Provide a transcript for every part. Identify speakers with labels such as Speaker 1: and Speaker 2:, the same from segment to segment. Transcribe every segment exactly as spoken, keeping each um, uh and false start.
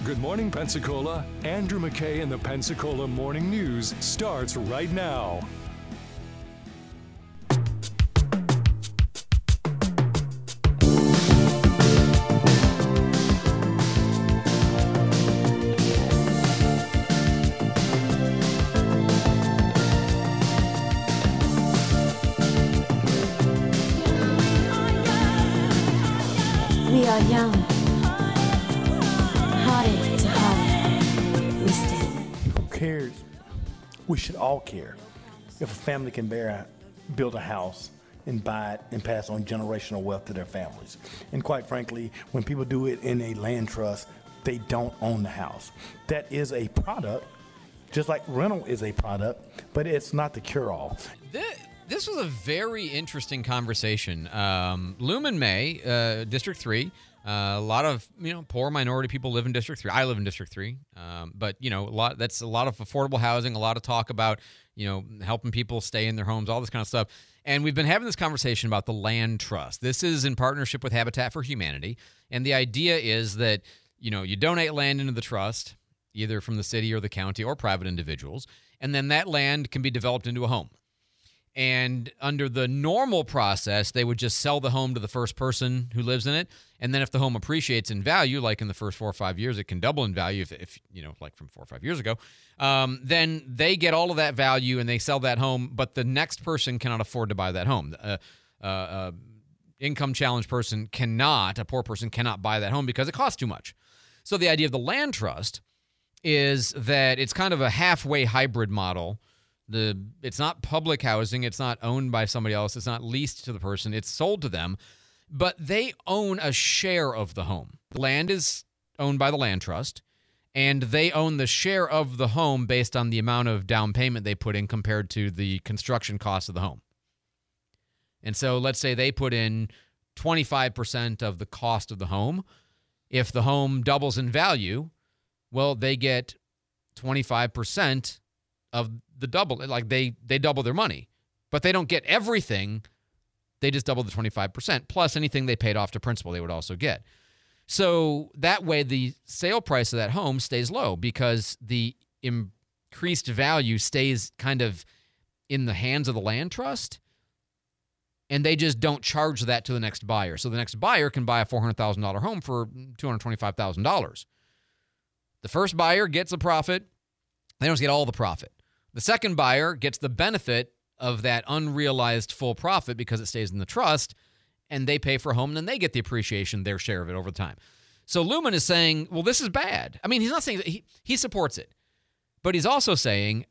Speaker 1: Good morning, Pensacola. Andrew McKay in the Pensacola Morning News starts right now.
Speaker 2: We are young. Hearted to heart, we stand.
Speaker 3: Who cares? We should all care. If a family can bear, build a house and buy it and pass on generational wealth to their families. And quite frankly, when people do it in a land trust, they don't own the house. That is a product, just like rental is a product, but it's not the cure-all.
Speaker 4: This, this was a very interesting conversation. Um, Lumen May, uh, District three, uh, a lot of you know poor minority people live in District three. I live in District three, um, but you know a lot. That's a lot of affordable housing. A lot of talk about you know helping people stay in their homes, all this kind of stuff. And we've been having this conversation about the land trust. This is in partnership with Habitat for Humanity, and the idea is that you know you donate land into the trust, either from the city or the county or private individuals, and then that land can be developed into a home. And under the normal process, they would just sell the home to the first person who lives in it. And then if the home appreciates in value, like in the first four or five years, it can double in value if, if you know, like from four or five years ago, um, then they get all of that value and they sell that home, but the next person cannot afford to buy that home. Uh, uh, uh, income challenged person cannot, a poor person cannot buy that home because it costs too much. So the idea of the land trust is that it's kind of a halfway hybrid model. The it's not public housing. It's not owned by somebody else. It's not leased to the person. It's sold to them, but they own a share of the home. Land is owned by the land trust, and they own the share of the home based on the amount of down payment they put in compared to the construction cost of the home. And so let's say they put in twenty-five percent of the cost of the home. If the home doubles in value, well, they get twenty-five percent of the double. Like they they double their money, but they don't get everything. They just double the twenty-five percent plus anything they paid off to principal they would also get. So that way the sale price of that home stays low because the increased value stays kind of in the hands of the land trust, and they just don't charge that to the next buyer. So the next buyer can buy a four hundred thousand dollars home for two hundred twenty-five thousand dollars. The first buyer gets a profit. They don't get all the profit. The second buyer gets the benefit of that unrealized full profit because it stays in the trust, and they pay for a home, and then they get the appreciation, their share of it over time. So Lumen is saying, well, this is bad. I mean, he's not saying that he, he supports it, but he's also saying,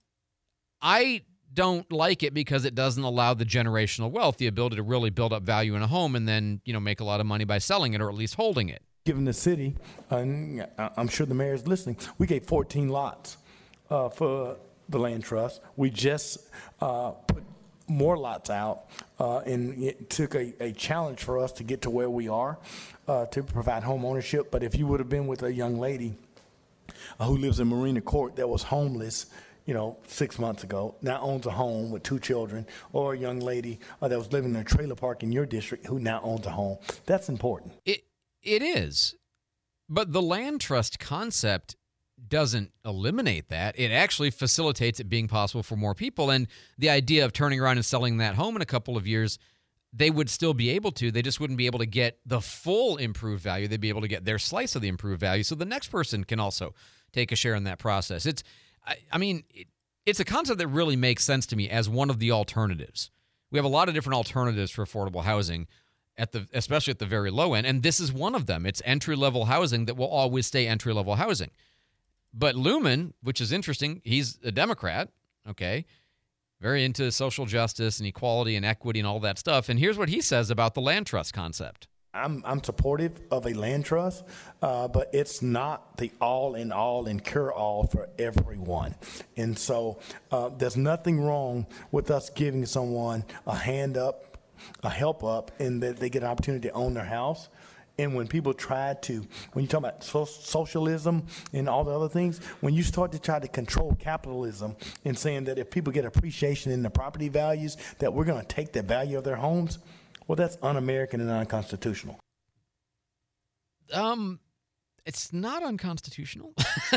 Speaker 4: I don't like it because it doesn't allow the generational wealth, the ability to really build up value in a home and then, you know, make a lot of money by selling it or at least holding it.
Speaker 3: Given the city, and I'm sure the mayor's listening, we gave fourteen lots uh, for the land trust. We just uh, put more lots out, uh, and it took a, a challenge for us to get to where we are uh, to provide home ownership. But if you would have been with a young lady uh, who lives in Marina Court that was homeless, you know, six months ago, now owns a home with two children, or a young lady uh, that was living in a trailer park in your district who now owns a home, that's important.
Speaker 4: It It is. But the land trust concept doesn't eliminate that. It actually facilitates it being possible for more people. And the idea of turning around and selling that home in a couple of years, they would still be able to. They just wouldn't be able to get the full improved value. They'd be able to get their slice of the improved value. So the next person can also take a share in that process. It's, I, I mean, it, it's a concept that really makes sense to me as one of the alternatives. We have a lot of different alternatives for affordable housing, at the especially at the very low end, and this is one of them. It's entry-level housing that will always stay entry-level housing. But Lumen, which is interesting, he's a Democrat, okay, very into social justice and equality and equity and all that stuff. And here's what he says about the land trust concept.
Speaker 3: I'm I'm supportive of a land trust, uh, but it's not the all-in-all and cure-all for everyone. And so uh, there's nothing wrong with us giving someone a hand up, a help up, and that they get an opportunity to own their house. And when people try to, when you talk about so- socialism and all the other things, when you start to try to control capitalism and saying that if people get appreciation in the property values, that we're going to take the value of their homes, well, that's un-American and unconstitutional.
Speaker 4: Um, it's not unconstitutional.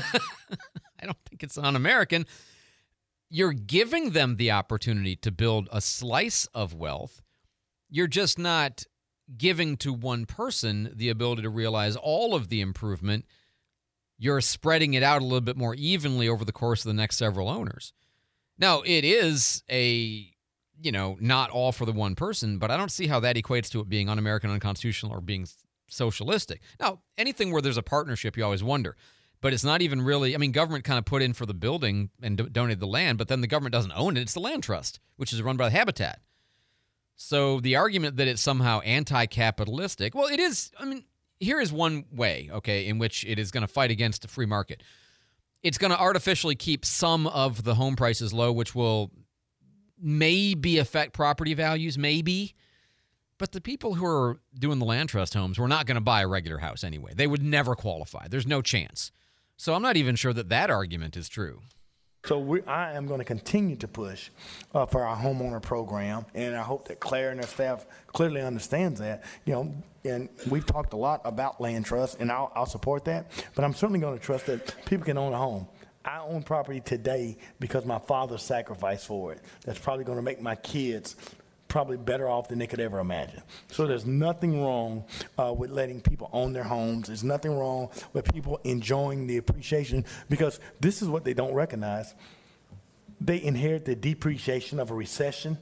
Speaker 4: I don't think it's un-American. You're giving them the opportunity to build a slice of wealth. You're just not giving to one person the ability to realize all of the improvement. You're spreading it out a little bit more evenly over the course of the next several owners. Now, it is a, you know, not all for the one person, but I don't see how that equates to it being un-American, unconstitutional, or being socialistic. Now, anything where there's a partnership, you always wonder. But it's not even really, I mean, government kind of put in for the building and do- donated the land, but then the government doesn't own it. It's the land trust, which is run by the Habitat. So the argument that it's somehow anti-capitalistic, well, it is, I mean, here is one way, okay, in which it is going to fight against the free market. It's going to artificially keep some of the home prices low, which will maybe affect property values, maybe. But the people who are doing the land trust homes were not going to buy a regular house anyway. They would never qualify. There's no chance. So I'm not even sure that that argument is true.
Speaker 3: So we, I am going to continue to push uh, for our homeowner program, and I hope that Claire and her staff clearly understands that. You know, and we've talked a lot about land trust, and I'll, I'll support that. But I'm certainly going to trust that people can own a home. I own property today because my father sacrificed for it. That's probably going to make my kids probably better off than they could ever imagine. So there's nothing wrong uh, with letting people own their homes. There's nothing wrong with people enjoying the appreciation, because this is what they don't recognize. They inherit the depreciation of a recession,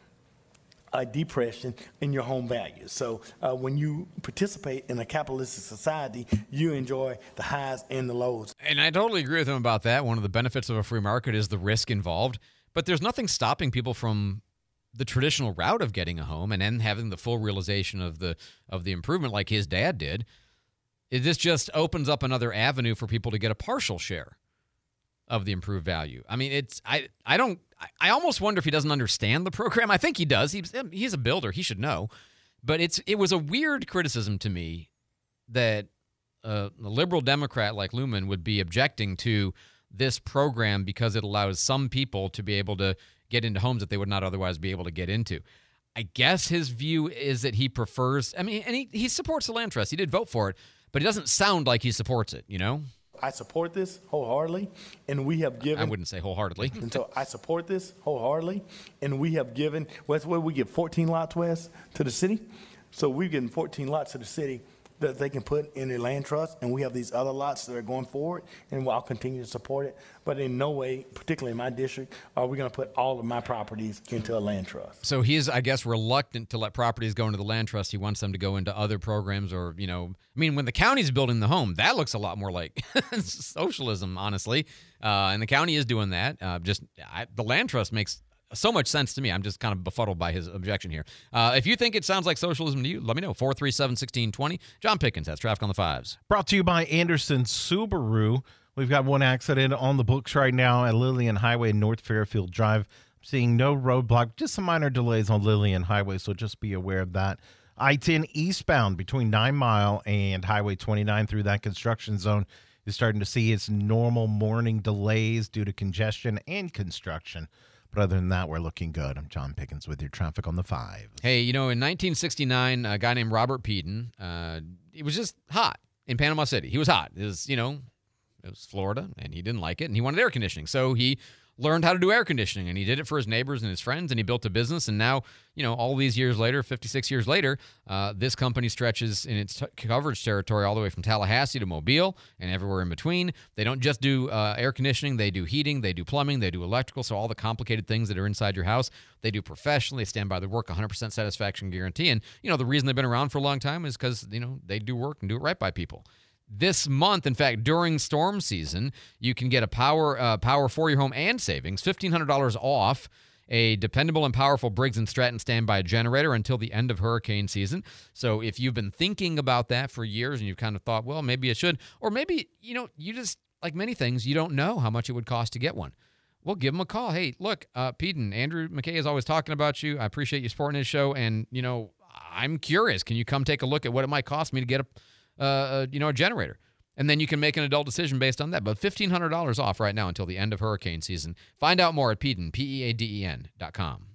Speaker 3: a depression in your home values. So uh, when you participate in a capitalistic society, you enjoy the highs and the lows.
Speaker 4: And I totally agree with him about that. One of the benefits of a free market is the risk involved, but there's nothing stopping people from the traditional route of getting a home and then having the full realization of the of the improvement like his dad did. It, this just opens up another avenue for people to get a partial share of the improved value. I mean, it's I I don't I, I almost wonder if he doesn't understand the program. I think he does. He's he's a builder. He should know. But it's it was a weird criticism to me that uh, a liberal Democrat like Lumen would be objecting to this program because it allows some people to be able to get into homes that they would not otherwise be able to get into. I guess his view is that he prefers, I mean, and he, he supports the land trust. He did vote for it, but he doesn't sound like he supports it, you know?
Speaker 3: I support this wholeheartedly, and we have given.
Speaker 4: I wouldn't say wholeheartedly.
Speaker 3: And so I support this wholeheartedly, and we have given, well, that's where we give fourteen lots, Wes, to the city. So we've given fourteen lots to the city that they can put in their land trust, and we have these other lots that are going forward, and I'll continue to support it. But in no way, particularly in my district, are we going to put all of my properties into a land trust.
Speaker 4: So he's, I guess, reluctant to let properties go into the land trust. He wants them to go into other programs or, you know, I mean, when the county's building the home, that looks a lot more like socialism, honestly. Uh, and the county is doing that. Uh, just I, the land trust makes so much sense to me. I'm just kind of befuddled by his objection here. Uh, if you think it sounds like socialism to you, let me know. four three seven, one six two zero. John Pickens, that's Traffic on the Fives.
Speaker 5: Brought to you by Anderson Subaru. We've got one accident on the books right now at Lillian Highway, North Fairfield Drive. Seeing no roadblock, just some minor delays on Lillian Highway, so just be aware of that. I ten eastbound between Nine Mile and Highway twenty-nine through that construction zone is starting to see its normal morning delays due to congestion and construction. But other than that, we're looking good. I'm John Pickens with your Traffic on the Five.
Speaker 4: Hey, you know, in nineteen sixty-nine, a guy named Robert Peden, uh, it was just hot in Panama City. He was hot. It was, you know, it was Florida, and he didn't like it, and he wanted air conditioning. So he learned how to do air conditioning, and he did it for his neighbors and his friends, and he built a business. And now, you know, all these years later, fifty-six years later, uh, this company stretches in its t- coverage territory all the way from Tallahassee to Mobile and everywhere in between. They don't just do uh, air conditioning. They do heating. They do plumbing. They do electrical. So all the complicated things that are inside your house, they do professionally. They stand by their work, one hundred percent satisfaction guarantee. And, you know, the reason they've been around for a long time is because, you know, they do work and do it right by people. This month, in fact, during storm season, you can get a power uh, power for your home and savings, fifteen hundred dollars off a dependable and powerful Briggs and Stratton standby generator until the end of hurricane season. So if you've been thinking about that for years and you've kind of thought, well, maybe I should, or maybe, you know, you just, like many things, you don't know how much it would cost to get one. Well, give them a call. Hey, look, uh, Peden, Andrew McKay is always talking about you. I appreciate you supporting his show, and, you know, I'm curious. Can you come take a look at what it might cost me to get a Uh, you know, a generator, and then you can make an adult decision based on that. But fifteen hundred dollars off right now until the end of hurricane season. Find out more at Peden, P E A D E N dot com.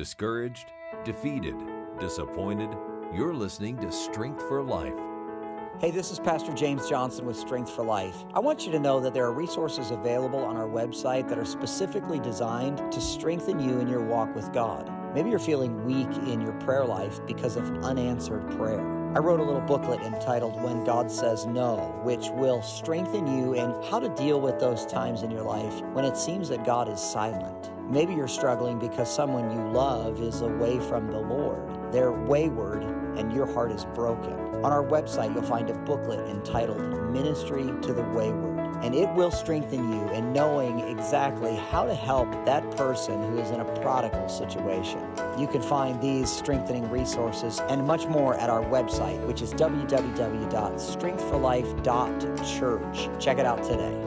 Speaker 6: Discouraged, defeated, disappointed? You're listening to Strength for Life. Hey, this is Pastor James Johnson with Strength for Life. I want you to know that there are resources available on our website that are specifically designed to strengthen you in your walk with God. Maybe you're feeling weak in your prayer life because of unanswered prayer. I wrote a little booklet entitled When God Says No, which will strengthen you in how to deal with those times in your life when it seems that God is silent. Maybe you're struggling because someone you love is away from the Lord. They're wayward and your heart is broken. On our website, you'll find a booklet entitled Ministry to the Wayward, and it will strengthen you in knowing exactly how to help that person who is in a prodigal situation. You can find these strengthening resources and much more at our website, which is w w w dot strength for life dot church. Check it out today.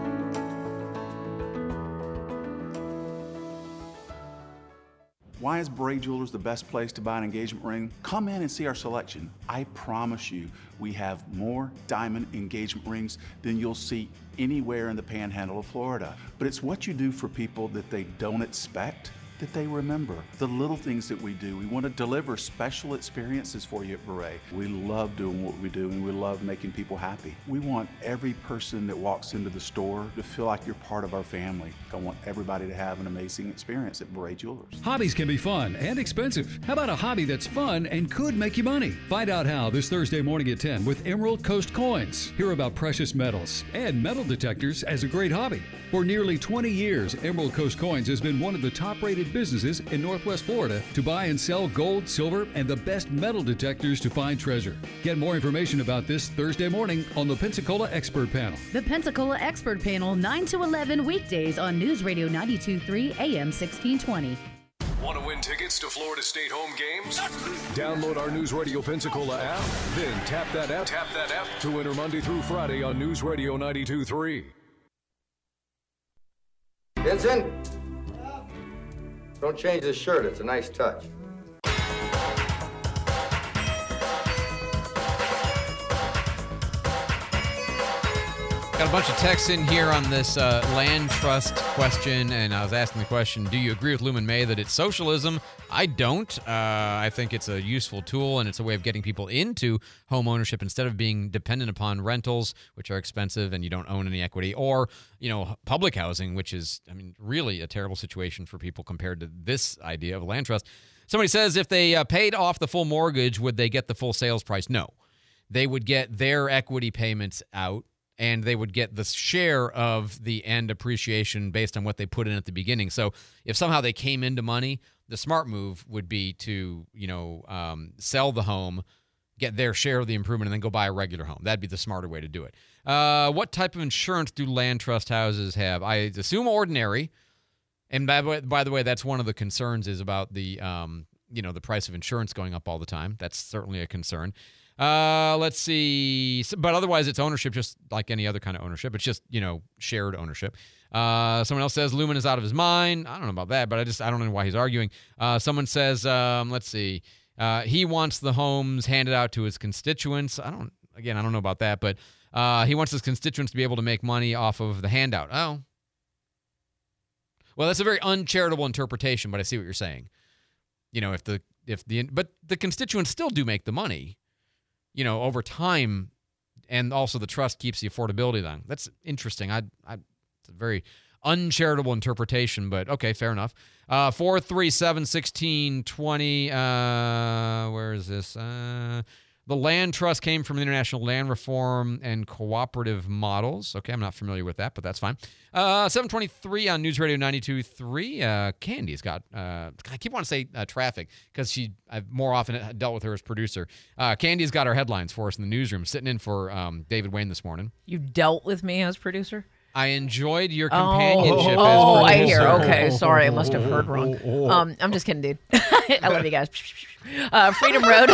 Speaker 7: Why is Bray Jewelers the best place to buy an engagement ring? Come in and see our selection. I promise you, we have more diamond engagement rings than you'll see anywhere in the panhandle of Florida. But it's what you do for people that they don't expect that they remember. The little things that we do. We want to deliver special experiences for you at Beret. We love doing what we do, and we love making people happy. We want every person that walks into the store to feel like you're part of our family. I want everybody to have an amazing experience at Beret Jewelers.
Speaker 8: Hobbies can be fun and expensive. How about a hobby that's fun and could make you money? Find out how this Thursday morning at ten with Emerald Coast Coins. Hear about precious metals and metal detectors as a great hobby. For nearly twenty years, Emerald Coast Coins has been one of the top-rated businesses in Northwest Florida to buy and sell gold, silver, and the best metal detectors to find treasure. Get more information about this Thursday morning on the Pensacola Expert Panel.
Speaker 9: The Pensacola Expert Panel, nine to eleven weekdays on News Radio ninety-two point three A M sixteen twenty.
Speaker 1: Want to win tickets to Florida State home games? Download our News Radio Pensacola app, then tap that app, tap that app to enter Monday through Friday on News Radio ninety-two point three.
Speaker 10: Vincent? Don't change the shirt. It's a nice touch.
Speaker 4: Got a bunch of texts in here on this uh, land trust question, and I was asking the question, do you agree with Lumen May that it's socialism? I don't. Uh, I think it's a useful tool, and it's a way of getting people into home ownership instead of being dependent upon rentals, which are expensive and you don't own any equity, or, you know, public housing, which is, I mean, really a terrible situation for people compared to this idea of a land trust. Somebody says if they uh, paid off the full mortgage, would they get the full sales price? No. They would get their equity payments out, and they would get the share of the end appreciation based on what they put in at the beginning. So if somehow they came into money, the smart move would be to, you know, um, sell the home, get their share of the improvement, and then go buy a regular home. That'd be the smarter way to do it. Uh, what type of insurance do land trust houses have? I assume ordinary. And by, by the way, that's one of the concerns is about the, um, you know, the price of insurance going up all the time. That's certainly a concern. Uh, let's see. But otherwise, it's ownership just like any other kind of ownership. It's just, you know, shared ownership. Uh, someone else says Lumen is out of his mind. I don't know about that, but I just I don't know why he's arguing. Uh, someone says, um, let's see, uh, he wants the homes handed out to his constituents. I don't, again, I don't know about that, but uh, he wants his constituents to be able to make money off of the handout. Oh. Well, that's a very uncharitable interpretation, but I see what you're saying. You know, if the, if the, but the constituents still do make the money. You know, over time, and also the trust keeps the affordability down. That's interesting. I, I, it's a very uncharitable interpretation, but okay, fair enough. Uh, four three seven, sixteen twenty. Uh, where is this? Uh, the land trust came from the International Land Reform and Cooperative Models. Okay, I'm not familiar with that, but that's fine. Uh, seven twenty-three on News Radio ninety-two point three. Uh, Candy's got, uh, I keep wanting to say uh, traffic because she, I've more often dealt with her as producer. Uh, Candy's got our headlines for us in the newsroom, sitting in for um, David Wayne this morning.
Speaker 11: You dealt with me as producer?
Speaker 4: I enjoyed your companionship.
Speaker 11: Oh,
Speaker 4: as
Speaker 11: I hear. Okay, sorry, I must have heard wrong. Um, I'm just kidding, dude. I love you guys. Uh, Freedom Road.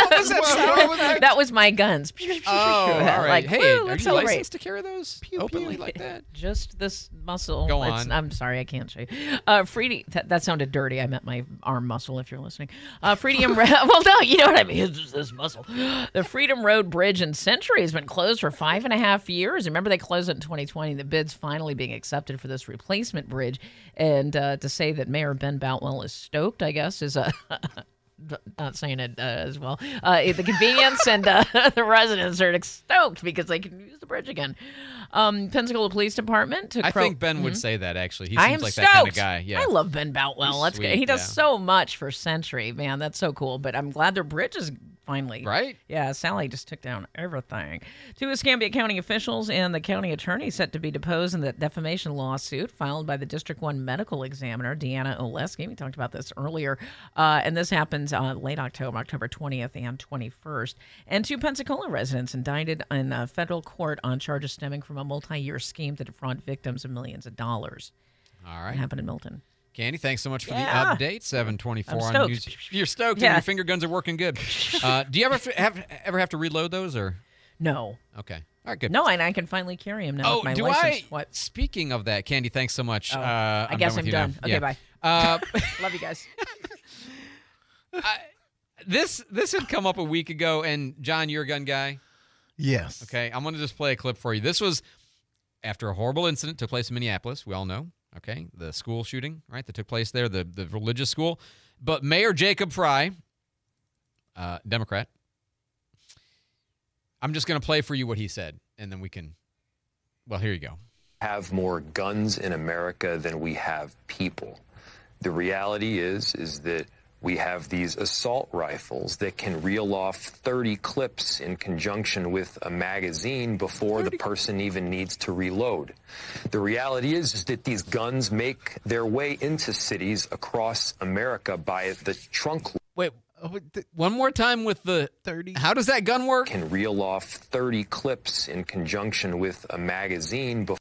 Speaker 11: that, that was my guns.
Speaker 4: Oh, all right.
Speaker 11: Like,
Speaker 4: hey,
Speaker 11: woo,
Speaker 4: are you
Speaker 11: celebrate.
Speaker 4: licensed to carry those pew, openly pew. Like that?
Speaker 11: Just this muscle.
Speaker 4: Go
Speaker 11: It's,
Speaker 4: on.
Speaker 11: I'm sorry, I can't show you. Uh, Freedom. That, that sounded dirty. I meant my arm muscle. If you're listening. Uh, Freedom. well, no, you know what I mean. It's just this muscle. The Freedom Road Bridge in Century has been closed for five and a half years. Remember, they closed it in twenty twenty. The bid's finally being accepted for this replacement bridge, and uh, to say that Mayor Ben Boutwell is stoked, I guess, is a not saying it uh, as well. Uh, the convenience and uh, the residents are stoked because they can use the bridge again. Um, Pensacola Police Department took.
Speaker 4: I
Speaker 11: pro-
Speaker 4: think Ben
Speaker 11: mm-hmm.
Speaker 4: would say that. Actually, he
Speaker 11: I
Speaker 4: seems
Speaker 11: am
Speaker 4: like
Speaker 11: stoked.
Speaker 4: that kind of guy. Yeah,
Speaker 11: I love Ben Boutwell.
Speaker 4: He's
Speaker 11: That's
Speaker 4: sweet,
Speaker 11: good. He does
Speaker 4: yeah.
Speaker 11: so much for Century, man. That's so cool. But I'm glad their bridge is finally
Speaker 4: right.
Speaker 11: Yeah, Sally just took down everything. Two Escambia County officials and the county attorney set to be deposed in the defamation lawsuit filed by the District One medical examiner Deanna Oleski. We talked about this earlier, uh, and this happens uh, late October, October twentieth and twenty-first. And two Pensacola residents indicted in a federal court on charges stemming from a multi-year scheme to defraud victims of millions of dollars.
Speaker 4: All right,
Speaker 11: it happened in Milton.
Speaker 4: Candy, thanks so much for
Speaker 11: Yeah.
Speaker 4: the update. seven twenty-four
Speaker 11: I'm
Speaker 4: on
Speaker 11: stoked.
Speaker 4: news. You're stoked,
Speaker 11: Yeah.
Speaker 4: and your finger guns are working good. Uh, do you ever have, to, have ever have to reload those, or
Speaker 11: no?
Speaker 4: Okay, all right, good.
Speaker 11: No, and I can finally carry him now.
Speaker 4: Oh,
Speaker 11: with my
Speaker 4: do
Speaker 11: license.
Speaker 4: I?
Speaker 11: What?
Speaker 4: Speaking of that, Candy, thanks so much.
Speaker 11: Oh,
Speaker 4: uh,
Speaker 11: I guess
Speaker 4: done
Speaker 11: I'm
Speaker 4: with you
Speaker 11: done.
Speaker 4: now.
Speaker 11: Okay,
Speaker 4: Yeah.
Speaker 11: bye.
Speaker 4: Uh,
Speaker 11: Love you guys.
Speaker 4: I, this this had come up a week ago, and John, you're a gun guy.
Speaker 5: Yes.
Speaker 4: Okay, I'm going to just play a clip for you. This was after a horrible incident took place in Minneapolis. We all know. Okay, the school shooting, right, that took place there, the, the religious school. But Mayor Jacob Fry, uh, Democrat, I'm just going to play for you what he said, and then we can, well, here you go.
Speaker 12: Have more guns in America than we have people. The reality is, is that we have these assault rifles that can reel off thirty clips in conjunction with a magazine before the person even needs to reload. The reality is, is that these guns make their way into cities across America by the trunk.
Speaker 4: Wait, one more time with the thirty. How does that gun work?
Speaker 12: Can reel off thirty clips in conjunction with a magazine before.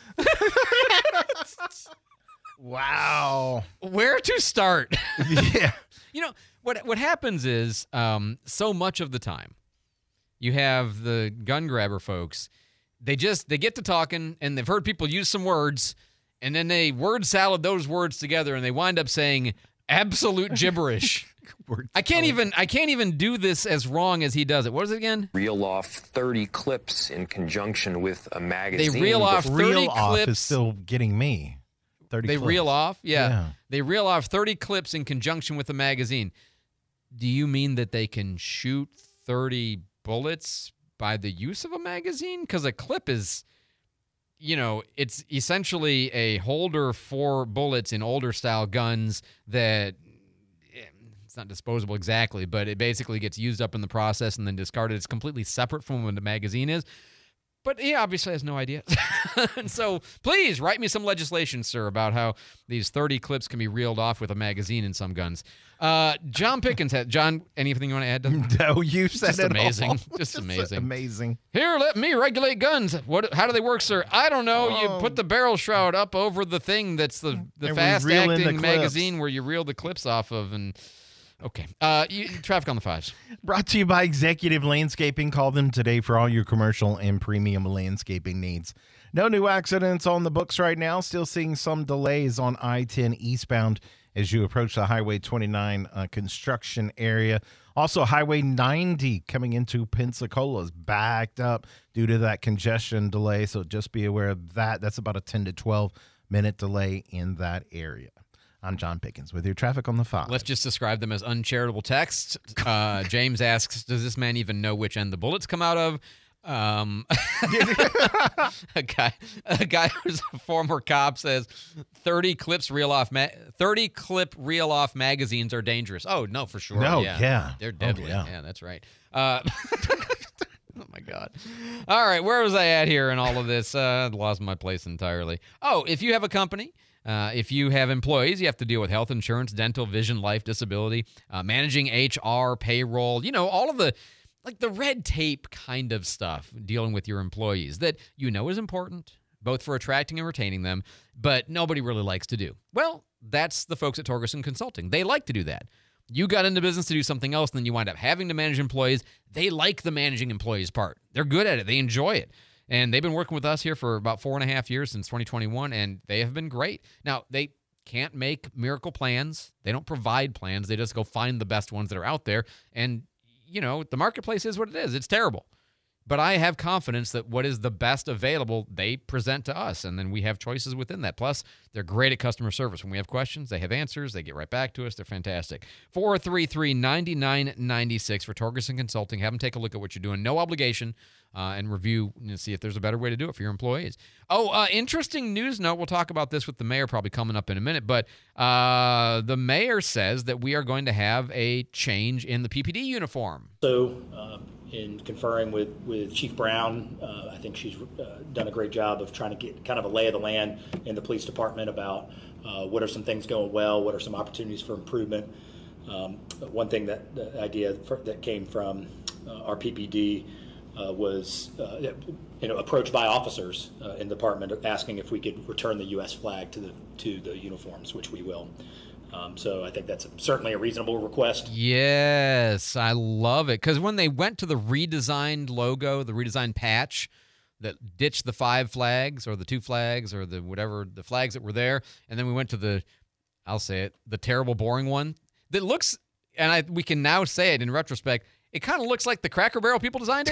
Speaker 5: Wow.
Speaker 4: Where to start?
Speaker 5: Yeah.
Speaker 4: You know, what what happens is um, so much of the time you have the gun grabber folks, they just, they get to talking and they've heard people use some words and then they word salad those words together and they wind up saying absolute gibberish. I can't even I can't even do this as wrong as he does it. What is it again?
Speaker 12: Reel off thirty clips in conjunction with a magazine.
Speaker 4: They reel off thirty
Speaker 5: Reel
Speaker 4: clips.
Speaker 5: off is still getting me. thirty
Speaker 4: They
Speaker 5: clips.
Speaker 4: reel off? Yeah.
Speaker 5: Yeah.
Speaker 4: They reel off thirty clips in conjunction with a magazine. Do you mean that they can shoot thirty bullets by the use of a magazine? Because a clip is, you know, it's essentially a holder for bullets in older style guns that it's not disposable exactly, but it basically gets used up in the process and then discarded. It's completely separate from what the magazine is. But he obviously has no idea. And so please write me some legislation, sir, about how these thirty clips can be reeled off with a magazine in some guns. Uh, John Pickens had, John, anything you want to add to that?
Speaker 5: No, you said
Speaker 4: Just
Speaker 5: it
Speaker 4: amazing.
Speaker 5: all.
Speaker 4: Just amazing.
Speaker 5: Amazing.
Speaker 4: Here, let me regulate guns. What? How do they work, sir? I don't know.
Speaker 5: Oh.
Speaker 4: You put the barrel shroud up over the thing that's the, the
Speaker 5: And we reel in the
Speaker 4: fast-acting
Speaker 5: clips.
Speaker 4: magazine where you reel the clips off of. And okay. Uh, you, traffic on the fives.
Speaker 5: Brought to you by Executive Landscaping. Call them today for all your commercial and premium landscaping needs. No new accidents on the books right now. Still seeing some delays on I ten eastbound as you approach the Highway twenty-nine uh, construction area. Also, Highway ninety coming into Pensacola is backed up due to that congestion delay. So just be aware of that. That's about a ten to twelve minute delay in that area. I'm John Pickens with your traffic on the five.
Speaker 4: Let's just describe them as uncharitable texts. Uh, James asks, does this man even know which end the bullets come out of? Um, a guy, a guy who's a former cop says thirty clips reel off, ma- thirty clip reel off magazines are dangerous. Oh no, for sure.
Speaker 5: No,
Speaker 4: yeah,
Speaker 5: yeah.
Speaker 4: they're
Speaker 5: Oh,
Speaker 4: deadly.
Speaker 5: yeah.
Speaker 4: yeah, that's right. Uh, oh my God. All right, where was I at here in all of this? Uh, lost my place entirely. Oh, if you have a company. Uh, if you have employees, you have to deal with health insurance, dental, vision, life, disability, uh, managing H R, payroll, you know, all of the, like the red tape kind of stuff dealing with your employees that you know is important, both for attracting and retaining them, but nobody really likes to do. Well, that's the folks at Torgerson Consulting. They like to do that. You got into business to do something else, and then you wind up having to manage employees. They like the managing employees part. They're good at it. They enjoy it. And they've been working with us here for about four and a half years since twenty twenty-one, and they have been great. Now, they can't make miracle plans. They don't provide plans. They just go find the best ones that are out there. And, you know, the marketplace is what it is. It's terrible. But I have confidence that what is the best available, they present to us, and then we have choices within that. Plus, they're great at customer service. When we have questions, they have answers. They get right back to us. They're fantastic. four three three, nine nine nine six for Torgerson Consulting. Have them take a look at what you're doing. No obligation, uh, and review and see if there's a better way to do it for your employees. Oh, uh, interesting news note. We'll talk about this with the mayor probably coming up in a minute, but uh, the mayor says that we are going to have a change in the P P D uniform.
Speaker 13: So, uh, in conferring with, with Chief Brown, uh, I think she's uh, done a great job of trying to get kind of a lay of the land in the police department about uh, what are some things going well, what are some opportunities for improvement. Um, one thing that the idea for, that came from uh, our P P D uh, was uh, you know approached by officers uh, in the department asking if we could return the U S flag to the to the uniforms, which we will. Um, so I think that's certainly a reasonable request.
Speaker 4: Yes, I love it. Because when they went to the redesigned logo, the redesigned patch that ditched the five flags or the two flags or the whatever, the flags that were there, and then we went to the, I'll say it, the terrible, boring one that looks, and I we can now say it in retrospect, it kind of looks like the Cracker Barrel people designed it.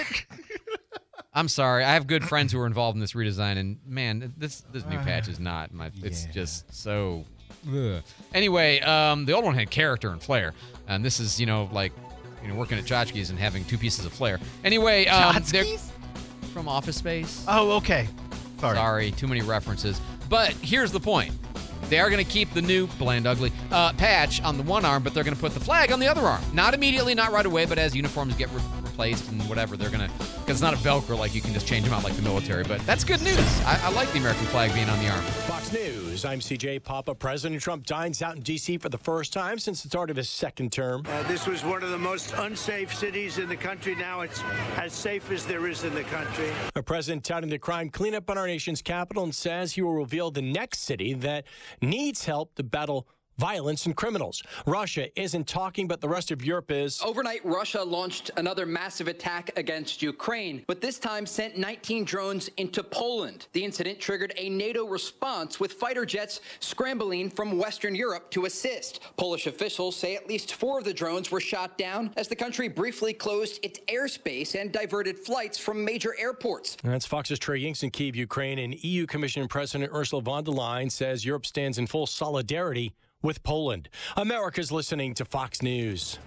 Speaker 4: I'm sorry. I have good friends who were involved in this redesign, and man, this this new patch is not my. It's yeah. just so. Ugh. Anyway, um, the old one had character and flair, and this is, you know, like, you know, working at Tchotchkes and having two pieces of flair. Anyway, um, they're from Office Space.
Speaker 5: Oh, okay. Sorry.
Speaker 4: Sorry, too many references. But here's the point. They are going to keep the new bland ugly uh, patch on the one arm, but they're going to put the flag on the other arm. Not immediately, not right away, but as uniforms get re- replaced and whatever, they're going to, because it's not a Velcro like you can just change them out like the military. But that's good news. I, I like the American flag being on the arm.
Speaker 14: Fox News, I'm C J Papa. President Trump dines out in D C for the first time since the start of his second term.
Speaker 15: Uh, this was one of the most unsafe cities in the country. Now it's as safe as there is in the country.
Speaker 14: The president touting the crime cleanup on our nation's capital and says he will reveal the next city that needs help to battle violence and criminals. Russia isn't talking, but the rest of Europe is.
Speaker 16: Overnight, Russia launched another massive attack against Ukraine, but this time sent nineteen drones into Poland. The incident triggered a NATO response with fighter jets scrambling from Western Europe to assist. Polish officials say at least four of the drones were shot down as the country briefly closed its airspace and diverted flights from major airports.
Speaker 14: That's Fox's Trey Yingst in Kyiv, Ukraine, and E U Commission President Ursula von der Leyen says Europe stands in full solidarity with Poland. America's listening to Fox News.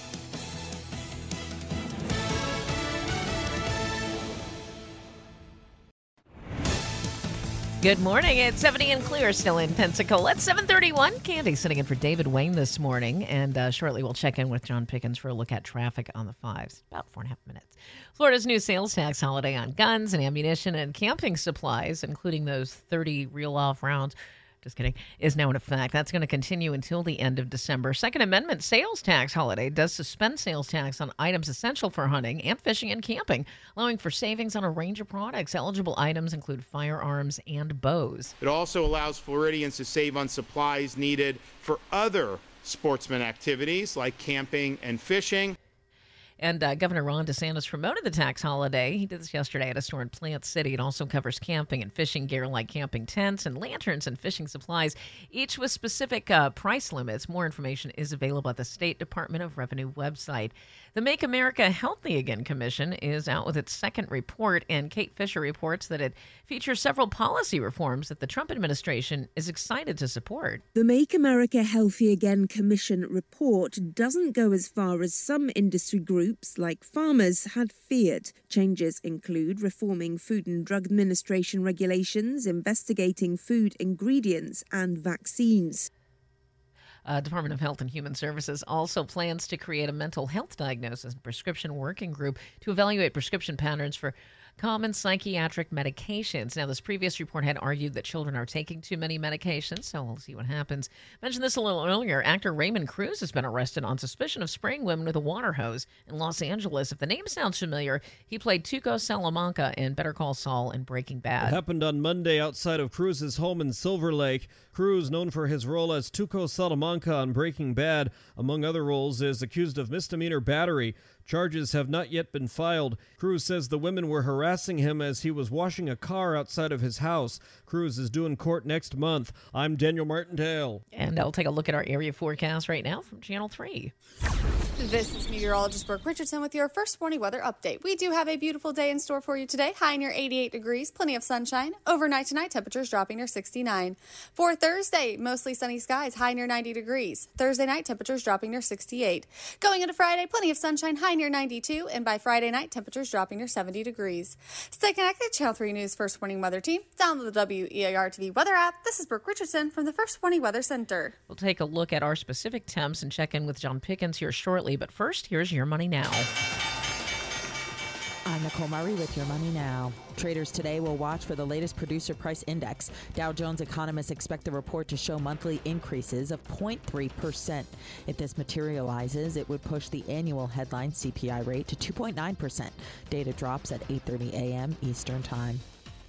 Speaker 11: Good morning. It's seventy and clear still in Pensacola. It's seven thirty-one. Candy sitting in for David Wayne this morning. And uh, shortly we'll check in with John Pickens for a look at traffic on the fives. About four and a half minutes. Florida's new sales tax holiday on guns and ammunition and camping supplies, including those thirty reel-off rounds, just kidding, is now in effect. That's going to continue until the end of December. Second Amendment sales tax holiday does suspend sales tax on items essential for hunting and fishing and camping, allowing for savings on a range of products. Eligible items include firearms and bows.
Speaker 17: It also allows Floridians to save on supplies needed for other sportsman activities like camping and fishing.
Speaker 11: And uh, Governor Ron DeSantis promoted the tax holiday. He did this yesterday at a store in Plant City. It also covers camping and fishing gear like camping tents and lanterns and fishing supplies, each with specific uh, price limits. More information is available at the State Department of Revenue website. The Make America Healthy Again Commission is out with its second report, and Kate Fisher reports that it features several policy reforms that the Trump administration is excited to support.
Speaker 18: The Make America Healthy Again Commission report doesn't go as far as some industry groups, like farmers, had feared. Changes include reforming Food and Drug Administration regulations, investigating food ingredients, and vaccines.
Speaker 11: Uh, Department of Health and Human Services also plans to create a mental health diagnosis and prescription working group to evaluate prescription patterns for common psychiatric medications. Now, this previous report had argued that children are taking too many medications, so we'll see what happens. Mentioned this a little earlier. Actor Raymond Cruz has been arrested on suspicion of spraying women with a water hose in Los Angeles. If the name sounds familiar, he played Tuco Salamanca in Better Call Saul and Breaking Bad.
Speaker 19: It happened on Monday outside of Cruz's home in Silver Lake. Cruz, known for his role as Tuco Salamanca on Breaking Bad, among other roles, is accused of misdemeanor battery. Charges have not yet been filed. Cruz says the women were harassing him as he was washing a car outside of his house. Cruz is due in court next month. I'm Daniel Martindale.
Speaker 11: And I'll take a look at our area forecast right now from Channel three.
Speaker 20: This is meteorologist Brooke Richardson with your first morning weather update. We do have a beautiful day in store for you today. High near eighty-eight degrees, plenty of sunshine. Overnight tonight, temperatures dropping near sixty-nine. For Thursday, mostly sunny skies, high near ninety degrees. Thursday night, temperatures dropping near sixty-eight. Going into Friday, plenty of sunshine, high near ninety-two. And by Friday night, temperatures dropping near seventy degrees. Stay connected, Channel three News First Morning Weather Team. Download the W E A R T V weather app. This is Brooke Richardson from the First Morning Weather Center.
Speaker 11: We'll take a look at our specific temps and check in with John Pickens here shortly. But first, here's Your Money Now.
Speaker 21: I'm Nicole Murray with Your Money Now. Traders today will watch for the latest producer price index. Dow Jones economists expect the report to show monthly increases of zero point three percent. If this materializes, it would push the annual headline C P I rate to two point nine percent. Data drops at eight thirty a.m. Eastern Time.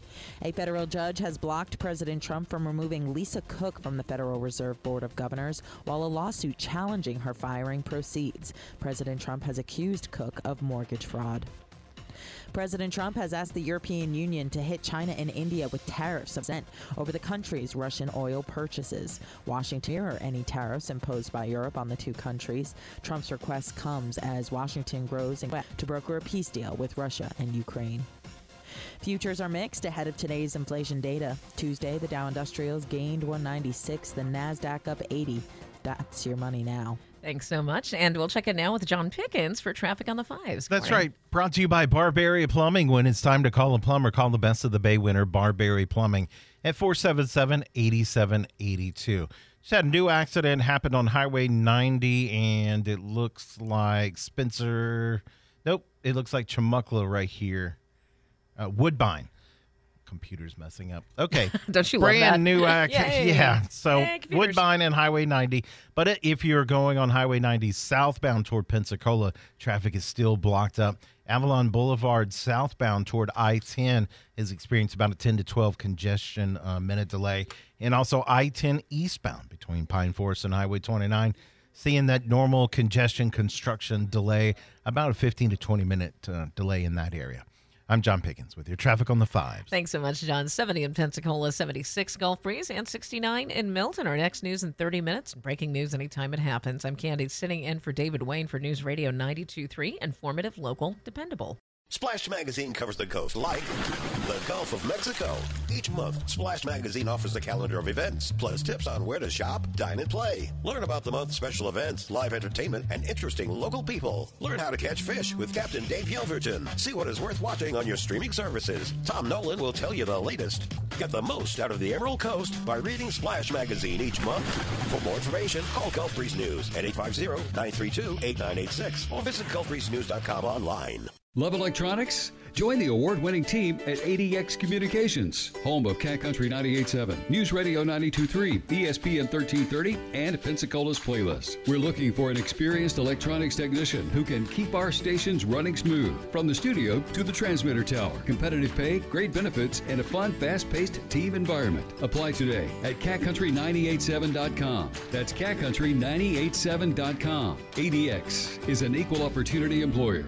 Speaker 21: A federal judge has blocked President Trump from removing Lisa Cook from the Federal Reserve Board of Governors while a lawsuit challenging her firing proceeds. President Trump has accused Cook of mortgage fraud. President Trump has asked the European Union to hit China and India with tariffs of percent over the country's Russian oil purchases. Washington mirror any tariffs imposed by Europe on the two countries. Trump's request comes as Washington grows to broker a peace deal with Russia and Ukraine. Futures are mixed ahead of today's inflation data. Tuesday, the Dow Industrials gained one ninety-six, the NASDAQ up eighty. That's Your Money Now.
Speaker 11: Thanks so much. And we'll check in now with John Pickens for traffic on the fives.
Speaker 5: That's right. Brought to you by Barberry Plumbing. When it's time to call a plumber, call the best of the Bay winner, Barberry Plumbing, at four seven seven, eight seven eight two. Just had a new accident happened on Highway ninety, and it looks like Spencer. Nope, it looks like Chumuckla right here. Uh, Woodbine. Computer's messing up. Okay.
Speaker 11: Don't you
Speaker 5: Brand
Speaker 11: love that?
Speaker 5: new accident. Yeah. So
Speaker 11: Yay,
Speaker 5: Woodbine and Highway ninety. But if you're going on Highway ninety southbound toward Pensacola, traffic is still blocked up. Avalon Boulevard southbound toward I ten is experiencing about a ten to twelve congestion uh, minute delay. And also I ten eastbound between Pine Forest and Highway twenty-nine, seeing that normal congestion construction delay, about a fifteen to twenty minute uh, delay in that area. I'm John Pickens with your traffic on the fives.
Speaker 11: Thanks so much, John. seventy in Pensacola, seventy-six Gulf Breeze, and sixty-nine in Milton. Our next news in thirty minutes. Breaking news anytime it happens. I'm Candy, sitting in for David Wayne for News Radio ninety-two point three. Informative, local, dependable.
Speaker 22: Splash Magazine covers the coast like the Gulf of Mexico. Each month, Splash Magazine offers a calendar of events, plus tips on where to shop, dine, and play. Learn about the month's special events, live entertainment, and interesting local people. Learn how to catch fish with Captain Dave Yelverton. See what is worth watching on your streaming services. Tom Nolan will tell you the latest. Get the most out of the Emerald Coast by reading Splash Magazine each month. For more information, call Gulf Breeze News at eight five zero, nine three two, eight nine eight six or visit gulf breeze news dot com online.
Speaker 8: Love electronics? Join the award-winning team at A D X Communications, home of Cat Country ninety-eight point seven, News Radio ninety-two point three, E S P N thirteen thirty, and Pensacola's Playlist. We're looking for an experienced electronics technician who can keep our stations running smooth, from the studio to the transmitter tower. Competitive pay, great benefits, and a fun, fast-paced team environment. Apply today at cat country nine eight seven dot com. That's cat country nine eight seven dot com. A D X is an equal opportunity employer.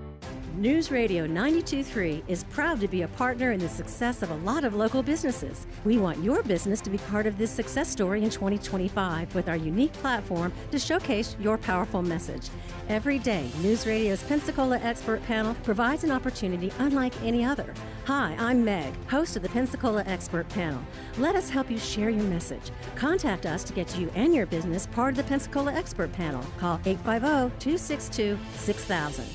Speaker 23: News Radio ninety-two point three is proud to be a partner in the success of a lot of local businesses. We want your business to be part of this success story in twenty twenty-five with our unique platform to showcase your powerful message. Every day, News Radio's Pensacola Expert Panel provides an opportunity unlike any other. Hi, I'm Meg, host of the Pensacola Expert Panel. Let us help you share your message. Contact us to get you and your business part of the Pensacola Expert Panel. Call eight five zero, two six two, six thousand.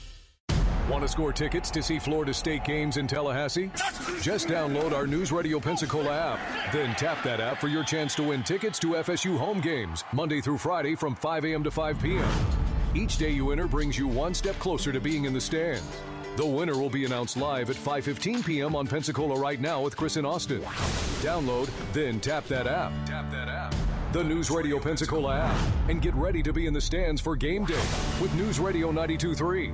Speaker 1: Want to score tickets to see Florida State games in Tallahassee? Just download our News Radio Pensacola app. Then tap that app for your chance to win tickets to F S U home games, Monday through Friday from five a.m. to five p.m. Each day you enter brings you one step closer to being in the stands. The winner will be announced live at five fifteen p.m. on Pensacola Right Now with Chris and Austin. Download, then tap that app. Tap that app. The News Radio Pensacola app. And get ready to be in the stands for game day with News Radio ninety-two point three.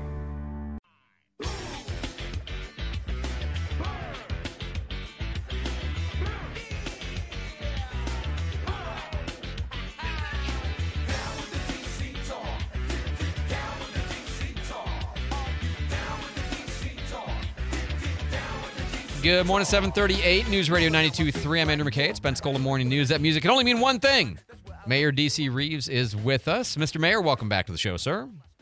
Speaker 4: Good morning, seven thirty-eight, News Radio ninety-two point three. I'm Andrew McKay. It's Pensacola Morning News. That music can only mean one thing. Mayor D C. Reeves is with us. Mister Mayor, welcome back to the show, sir.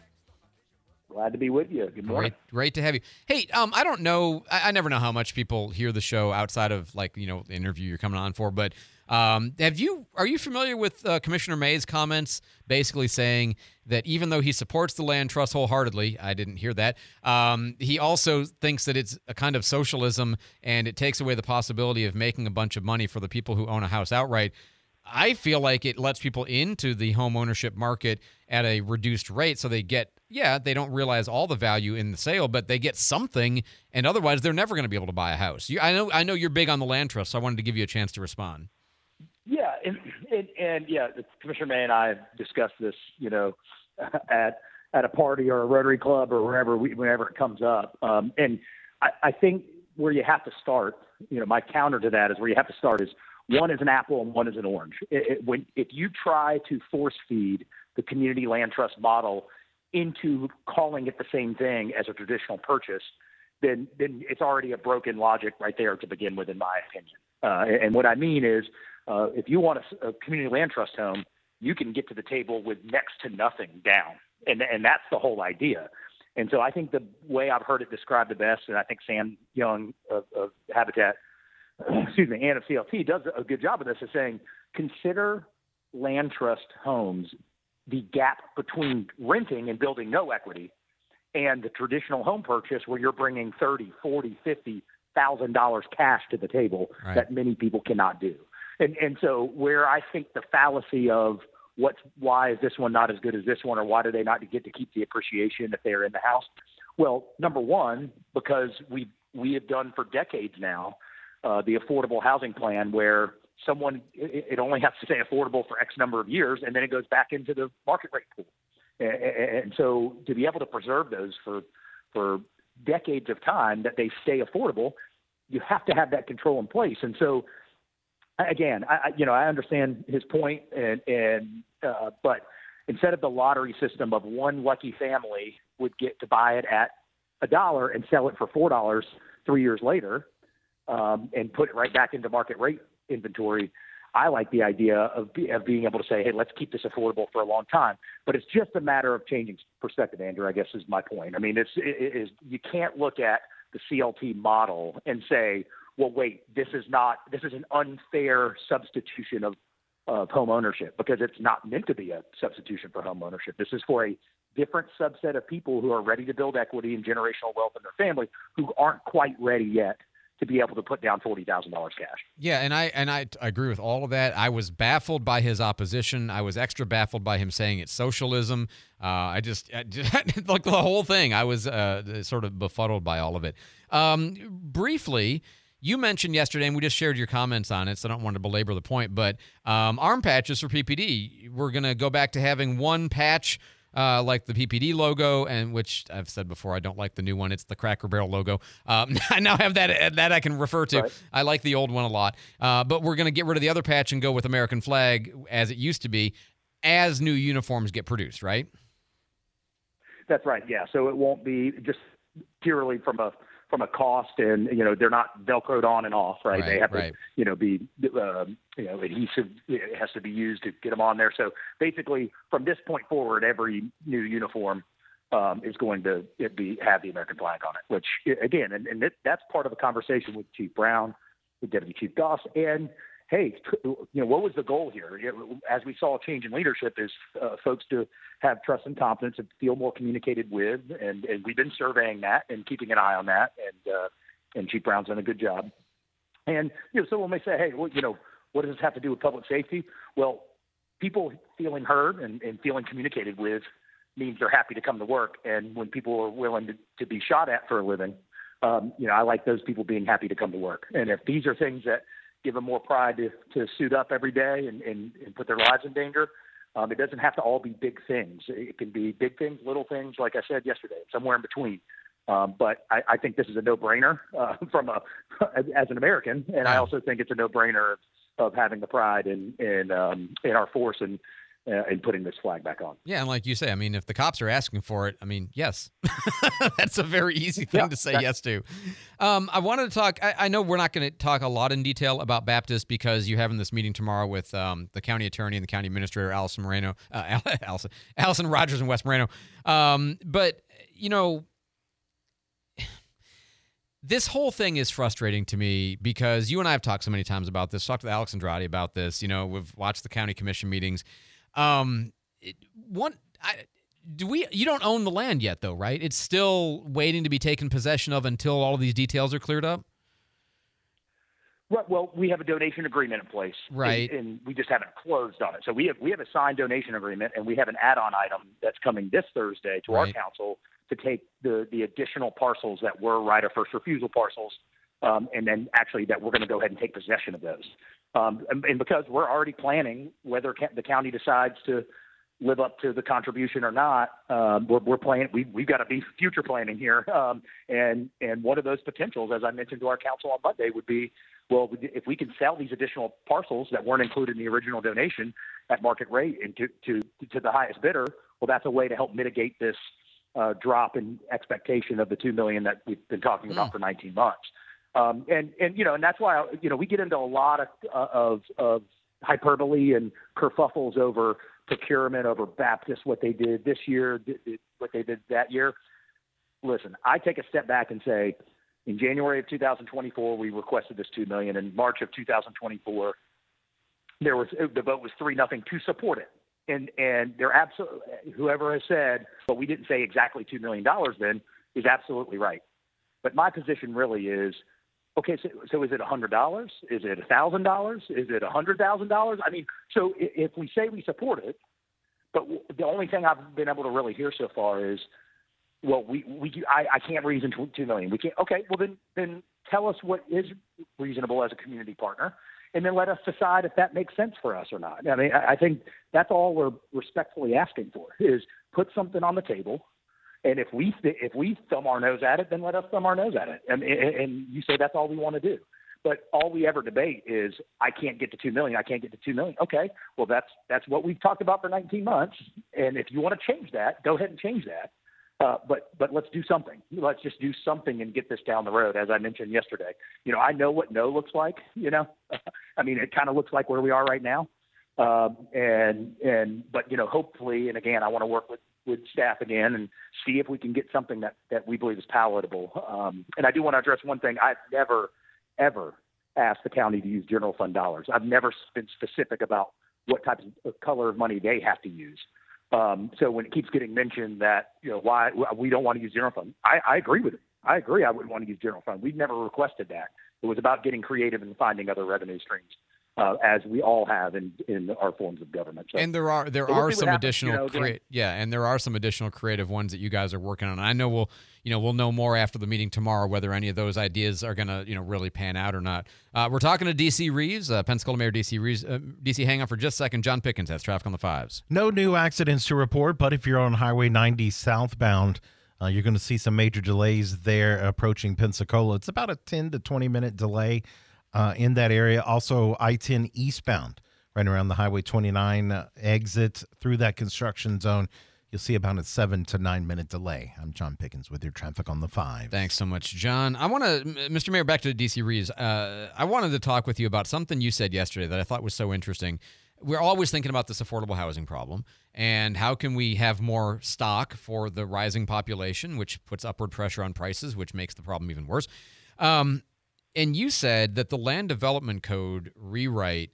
Speaker 2: Glad to be with you. Good morning.
Speaker 4: Great, great to have you. Hey, um, I don't know. I, I never know how much people hear the show outside of like you know the interview you're coming on for. But um, have you? Are you familiar with uh, Commissioner May's comments, basically saying that even though he supports the land trust wholeheartedly, I didn't hear that. Um, he also thinks that it's a kind of socialism and it takes away the possibility of making a bunch of money for the people who own a house outright. I feel like it lets people into the home ownership market at a reduced rate, so they get. Yeah, they don't realize all the value in the sale, but they get something, and otherwise they're never going to be able to buy a house. You, I know I know you're big on the land trust, so I wanted to give you a chance to respond.
Speaker 2: Yeah, and, and, and yeah, Commissioner May and I have discussed this, you know, at at a party or a Rotary Club or wherever we, whenever it comes up. Um, and I, I think where you have to start, you know, my counter to that is where you have to start is one is an apple and one is an orange. It, it, when if you try to force feed the community land trust model into calling it the same thing as a traditional purchase, then then it's already a broken logic right there to begin with, in my opinion. Uh, and what I mean is, uh, if you want a, a community land trust home, you can get to the table with next to nothing down, and and that's the whole idea. And so I think the way I've heard it described the best, and I think Sam Young of, of Habitat, excuse me, and of C L T does a good job of this, is saying consider land trust homes the gap between renting and building no equity and the traditional home purchase where you're bringing thirty, forty, fifty thousand dollars cash to the table right. that many people cannot do. And and so where I think the fallacy of what's why is this one not as good as this one, or why do they not get to keep the appreciation if they're in the house? Well, number one, because we we have done for decades now uh, the affordable housing plan where someone, it only has to stay affordable for X number of years, and then it goes back into the market rate pool. And so to be able to preserve those for for decades of time that they stay affordable, you have to have that control in place. And so, again, I, you know, I understand his point, and, and uh, but instead of the lottery system of one lucky family would get to buy it at a dollar and sell it for four dollars three years later, um, and put it right back into market rate inventory, I like the idea of, be, of being able to say, hey, let's keep this affordable for a long time. But it's just a matter of changing perspective, Andrew, I guess is my point. I mean, it's, it is, you can't look at the C L T model and say, well, wait, this is not, this is an unfair substitution of, of home ownership, because it's not meant to be a substitution for home ownership. This is for a different subset of people who are ready to build equity and generational wealth in their family who aren't quite ready yet to be able to put down forty thousand dollars cash. Yeah, and I and I agree with all of that. I was baffled by his opposition. I was extra baffled by him saying it's socialism. Uh, I just, I just like the whole thing. I was uh, sort of befuddled by all of it. Um, briefly, you mentioned yesterday, and we just shared your comments on it, so I don't want to belabor the point, but um, arm patches for P P D. We're going to go back to having one patch Uh, like the P P D logo, and which I've said before, I don't like the new one. It's the Cracker Barrel logo. Um, I now have that that I can refer to. Right. I like the old one a lot. Uh, but we're going to get rid of the other patch and go with American flag as it used to be as new uniforms get produced, right? That's right, yeah. So it won't be just purely from a from a cost, and, you know, they're not Velcroed on and off, right? right they have right. to, you know, be, uh, you know, adhesive. It has to be used to get them on there. So basically, from this point forward, every new uniform um, is going to it be have the American flag on it. Which, again, and, and it, that's part of the conversation with Chief Brown, with Deputy Chief Goss, and hey, you know, what was the goal here? As we saw a change in leadership, is uh, folks to have trust and confidence and feel more communicated with, and, and we've been surveying that and keeping an eye on that, and uh, and Chief Brown's done a good job. And, you know, someone may say, hey, well, you know, what does this have to do with public safety? Well, people feeling heard and, and feeling communicated with means they're happy to come to work, and when people are willing to, to be shot at for a living, um, you know, I like those people being happy to come to work. And if these are things that give them more pride to, to suit up every day and, and, and put their lives in danger, Um, it doesn't have to all be big things. It can be big things, little things, like I said yesterday, somewhere in between. Um, but I, I think this is a no-brainer uh, from a as an American, and I also think it's a no-brainer of, of having the pride in in, um, in our force. And uh, in putting this flag back on.
Speaker 4: Yeah, and like you say, I mean, if the cops are asking for it, I mean, yes. That's a very easy thing
Speaker 2: Yeah,
Speaker 4: to say
Speaker 2: that-
Speaker 4: yes to. Um, I wanted to talk, I, I know we're not going to talk a lot in detail about Baptist because you're having this meeting tomorrow with um, the county attorney and the county administrator, Allison Moreno, uh, Allison, Allison Rogers and West Moreno. Um, but, you know, this whole thing is frustrating to me because you and I have talked so many times about this. Talked to Alex Andrade about this. You know, we've watched the county commission meetings. Um, it, one, I, do we? You don't own the land yet, though, right? It's still waiting to be taken possession of until all of these details are cleared up.
Speaker 2: Right. Well, we have a donation agreement in place,
Speaker 4: Right.
Speaker 2: And, and we just haven't closed on it. So we have we have a signed donation agreement, and we have an add-on item that's coming this Thursday to
Speaker 4: Right.
Speaker 2: our council to take the the additional parcels that were right of first refusal parcels, um, and then actually that we're going to go ahead and take possession of those. Um, and, and because we're already planning whether ca- the county decides to live up to the contribution or not, um, we're, we're planning. We, we've got to be future planning here. Um, and and one of those potentials, as I mentioned to our council on Monday, would be, well, if we can sell these additional parcels that weren't included in the original donation at market rate and to to, to the highest bidder, well, that's a way to help mitigate this uh, drop in expectation of the two million dollars that we've been talking about
Speaker 4: Mm.
Speaker 2: for nineteen months. Um, and, and, you know, and that's why, you know, we get into a lot of, uh, of, of hyperbole and kerfuffles over procurement, over Baptist, what they did this year, did, did, what they did that year. Listen, I take a step back and say, in January of two thousand twenty-four, we requested this two million dollars. In March of two thousand twenty-four, there was, the vote was three nothing to support it. And, and they're absolutely, whoever has said, but we didn't say exactly two million dollars then, is absolutely right. But my position really is, okay, so, so is it one hundred dollars? Is it one thousand dollars? Is it one hundred thousand dollars? I mean, so if, if we say we support it, but w- the only thing I've been able to really hear so far is, well, we, we I, I can't reason two million dollars. We can't. Okay, well then then tell us what is reasonable as a community partner, and then let us decide if that makes sense for us or not. I mean, I, I think that's all we're respectfully asking for is put something on the table. And if we if we thumb our nose at it, then let us thumb our nose at it. And, and you say that's all we want to do. But all we ever debate is I can't get to two million. I can't get to two million. Okay, well that's that's what we've talked about for nineteen months. And if you want to change that, go ahead and change that. Uh, but but let's do something. Let's just do something and get this down the road. As I mentioned yesterday, you know, I know what no looks like. You know, I mean, it kind of looks like where we are right now. Um, and and but you know, hopefully, and again, I want to work with. with staff again and see if we can get something that, that we believe is palatable. Um, and I do want to address one thing. I've never, ever asked the county to use general fund dollars. I've never been specific about what type of color of money they have to use. Um, so when it keeps getting mentioned that, you know, why we don't want to use general fund, I, I agree with it. I agree. I wouldn't want to use general fund. We've never requested that. It was about getting creative and finding other revenue streams. Uh, as we all have in, in our forms of government. So,
Speaker 4: and there are there
Speaker 2: so we'll
Speaker 4: are
Speaker 2: see what
Speaker 4: some
Speaker 2: happens,
Speaker 4: additional
Speaker 2: you know,
Speaker 4: crea-
Speaker 2: during-
Speaker 4: yeah, and there are some additional creative ones that you guys are working on. And I know we'll you know we'll know more after the meeting tomorrow whether any of those ideas are going to you know really pan out or not. Uh, we're talking to D C Reeves, uh, Pensacola Mayor D C Reeves. Uh, D C, hang on for just a second. John Pickens has traffic on the fives.
Speaker 5: No new accidents to report, but if you're on Highway ninety southbound, uh, you're going to see some major delays there approaching Pensacola. It's about a ten to twenty minute delay uh, in that area. Also, I ten eastbound, right around the Highway twenty-nine uh, exit through that construction zone. You'll see about a seven to nine minute delay. I'm John Pickens with your traffic on the five.
Speaker 4: Thanks so much, John. I want to, Mister Mayor, back to D C Reeves. Uh, I wanted to talk with you about something you said yesterday that I thought was so interesting. We're always thinking about this affordable housing problem and how can we have more stock for the rising population, which puts upward pressure on prices, which makes the problem even worse. Um, and you said that the Land Development Code rewrite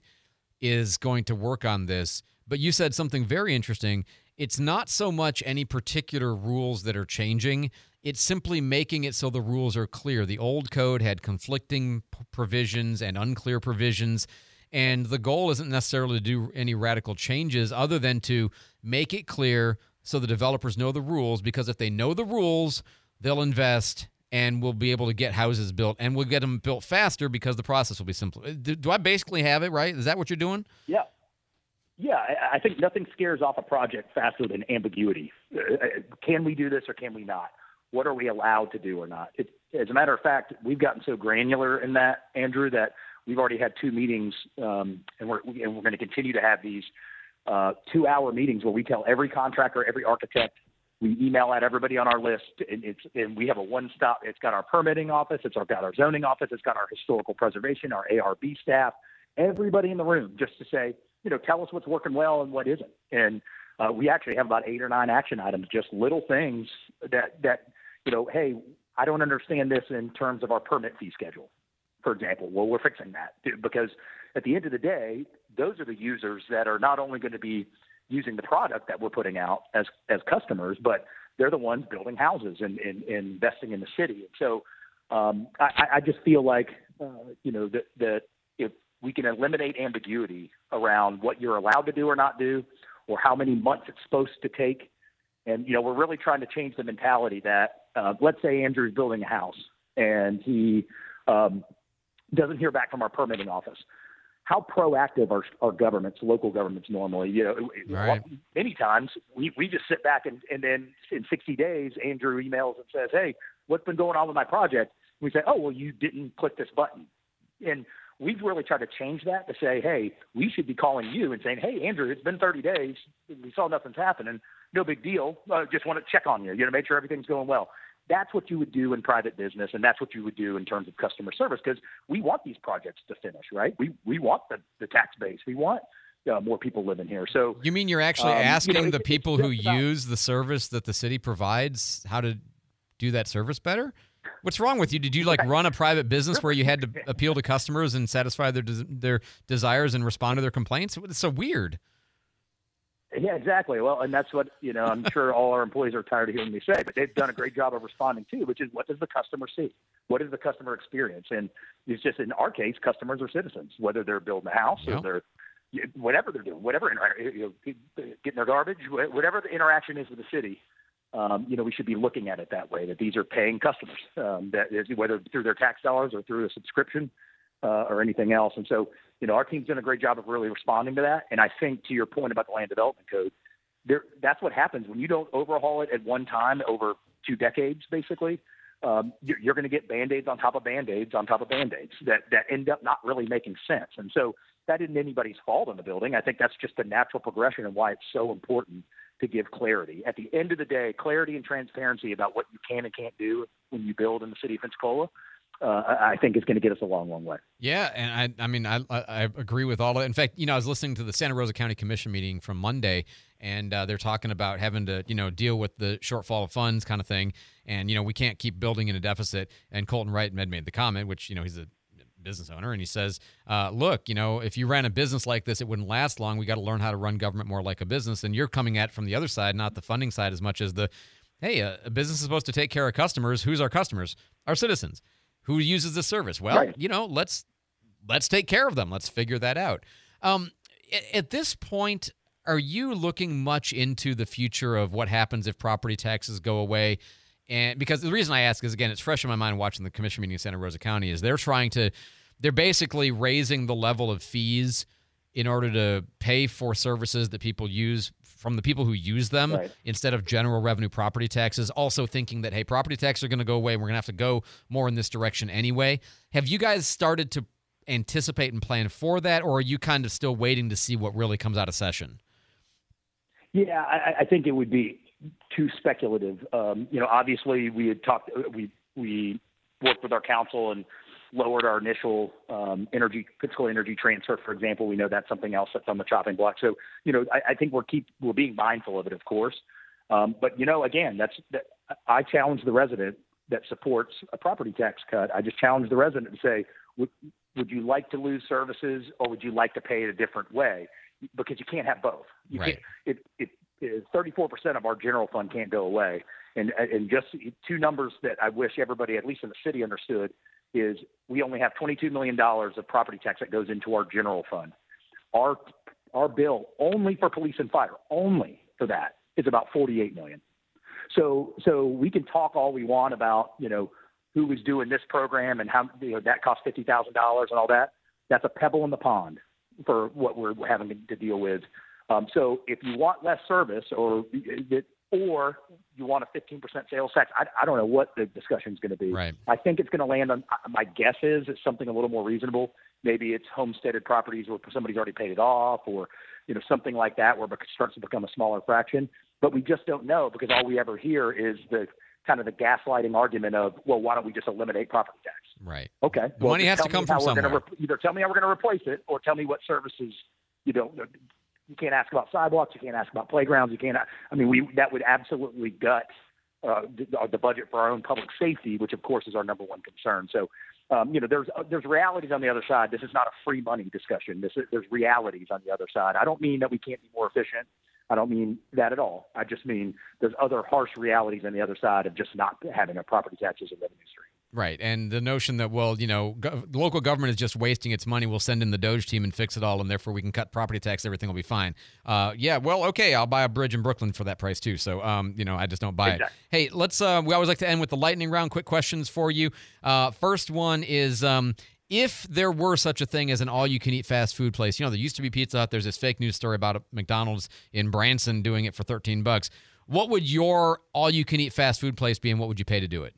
Speaker 4: is going to work on this, but you said something very interesting. It's not so much any particular rules that are changing. It's simply making it so the rules are clear. The old code had conflicting p- provisions and unclear provisions, and the goal isn't necessarily to do any radical changes other than to make it clear so the developers know the rules, because if they know the rules, they'll invest and we'll be able to get houses built, and we'll get them built faster because the process will be simpler. Do, do I basically have it right? Is that what you're doing?
Speaker 2: Yeah. Yeah, I, I think nothing scares off a project faster than ambiguity. Uh, can we do this or can we not? What are we allowed to do or not? It, as a matter of fact, we've gotten so granular in that, Andrew, that we've already had two meetings, um, and we're and we're going to continue to have these uh, two-hour meetings where we tell every contractor, every architect, we email out everybody on our list, and it's and we have a one-stop. It's got our permitting office, it's got our zoning office, it's got our historical preservation, our A R B staff, everybody in the room, just to say, you know, tell us what's working well and what isn't. And uh, we actually have about eight or nine action items, just little things that that you know, hey, I don't understand this in terms of our permit fee schedule, for example. Well, we're fixing that because at the end of the day, those are the users that are not only going to be using the product that we're putting out as as customers, but they're the ones building houses and, and, and investing in the city. And so um, I, I just feel like, uh, you know, that, that if we can eliminate ambiguity around what you're allowed to do or not do, or how many months it's supposed to take. And, you know, we're really trying to change the mentality that, uh, let's say Andrew's building a house and he um, doesn't hear back from our permitting office. How proactive are, are governments, local governments normally? You know,
Speaker 4: right.
Speaker 2: Many times we, we just sit back and, and then in sixty days, Andrew emails and says, hey, what's been going on with my project? And we say, oh, well, you didn't click this button. And we've really tried to change that to say, hey, we should be calling you and saying, hey, Andrew, it's been thirty days. We saw nothing's happening. No big deal. Uh, just want to check on you, you know, make sure everything's going well. That's what you would do in private business, and that's what you would do in terms of customer service, because we want these projects to finish, right? We we want the, the tax base. We want uh, more people living here. So
Speaker 4: you mean you're actually
Speaker 2: um,
Speaker 4: asking
Speaker 2: you know,
Speaker 4: the
Speaker 2: it,
Speaker 4: people who
Speaker 2: about,
Speaker 4: use the service that the city provides how to do that service better? What's wrong with you? Did you like run a private business where you had to appeal to customers and satisfy their des- their desires and respond to their complaints? It's so weird.
Speaker 2: Yeah, exactly. Well, and that's what, you know, I'm sure all our employees are tired of hearing me say, but they've done a great job of responding too, which is what does the customer see? What is the customer experience? And it's just, in our case, customers are citizens, whether they're building a house
Speaker 4: yeah.
Speaker 2: or they're, whatever they're doing, whatever, you know, getting their garbage, whatever the interaction is with the city. Um, you know, we should be looking at it that way, that these are paying customers, um, that is, whether through their tax dollars or through a subscription uh, or anything else. And so, you know, our team's done a great job of really responding to that. And I think to your point about the land development code, there, that's what happens when you don't overhaul it at one time over two decades, basically. Um, you're, you're going to get Band-Aids on top of Band-Aids on top of Band-Aids that, that end up not really making sense. And so that isn't anybody's fault in the building. I think that's just the natural progression and why it's so important to give clarity. At the end of the day, clarity and transparency about what you can and can't do when you build in the city of Pensacola, uh, I think is going to get us a long, long way.
Speaker 4: Yeah, and I, I mean, I, I agree with all of it. In fact, you know, I was listening to the Santa Rosa County Commission meeting from Monday, and uh, they're talking about having to, you know, deal with the shortfall of funds kind of thing. And, you know, we can't keep building in a deficit. And Colton Wright had made the comment, which, you know, he's a business owner, and he says, uh, look, you know, if you ran a business like this, it wouldn't last long. We got to learn how to run government more like a business. And you're coming at it from the other side, not the funding side as much as the, hey, a, a business is supposed to take care of customers. Who's our customers? Our citizens. Who uses the service? Well, right. you know, let's let's take care of them. Let's figure that out. Um, at this point, are you looking much into the future of what happens if property taxes go away? And because the reason I ask is, again, it's fresh in my mind watching the commission meeting in Santa Rosa County, is they're trying to, they're basically raising the level of fees in order to pay for services that people use from the people who use them, right, instead of general revenue property taxes, also thinking that, hey, property taxes are going to go away and we're going to have to go more in this direction anyway. Have you guys started to anticipate and plan for that, or are you kind of still waiting to see what really comes out of session?
Speaker 2: Yeah, I, I think it would be too speculative. Um, you know, obviously we had talked, we we worked with our council and lowered our initial um, energy, Pensacola energy transfer, for example. We know that's something else that's on the chopping block. So, you know, I, I think we're keep we're being mindful of it, of course. Um, but you know, again, that's that, I challenge the resident that supports a property tax cut. I just challenge the resident to say, would, would you like to lose services, or would you like to pay it a different way? Because you can't have both. You
Speaker 4: right.
Speaker 2: can't, it, it, thirty-four percent of our general fund can't go away. And, and just two numbers that I wish everybody, at least in the city, understood is we only have twenty-two million dollars of property tax that goes into our general fund. Our our bill only for police and fire, only for that, is about forty-eight million dollars. So so we can talk all we want about, you know, who was doing this program and how, you know, that cost fifty thousand dollars and all that. That's a pebble in the pond for what we're having to deal with. Um, so if you want less service, or or you want a fifteen percent sales tax, I, I don't know what the discussion is going to be.
Speaker 4: Right.
Speaker 2: I think it's going to land on, my guess is it's something a little more reasonable Maybe it's homesteaded properties where somebody's already paid it off, or you know something like that, where it starts to become a smaller fraction. But we just don't know, because all we ever hear is the kind of the gaslighting argument of, well, why don't we just eliminate property tax?
Speaker 4: Right.
Speaker 2: Okay.
Speaker 4: The
Speaker 2: well,
Speaker 4: money has to come from somewhere.
Speaker 2: Rep- either tell me how we're going to replace it, or tell me what services you don't. You can't ask about sidewalks. You can't ask about playgrounds. You can't. I mean, we that would absolutely gut uh, the, the budget for our own public safety, which of course is our number one concern. So, um, you know, there's uh, there's realities on the other side. This is not a free money discussion. This is, there's realities on the other side. I don't mean that we can't be more efficient. I don't mean that at all. I just mean there's other harsh realities on the other side of just not having a property tax as a revenue stream.
Speaker 4: Right, and the notion that, well, you know, go- local government is just wasting its money. We'll send in the Doge team and fix it all, and therefore we can cut property tax. Everything will be fine. Uh, yeah, well, okay, I'll buy a bridge in Brooklyn for that price too. So, um, you know, I just don't buy
Speaker 2: exactly.
Speaker 4: it. Hey, let's. Uh, we always like to end with the lightning round. Quick questions for you. Uh, first one is, um, if there were such a thing as an all-you-can-eat fast food place, you know, there used to be Pizza Hut. There's this fake news story about a McDonald's in Branson doing it for thirteen bucks. What would your all-you-can-eat fast food place be, and what would you pay to do it?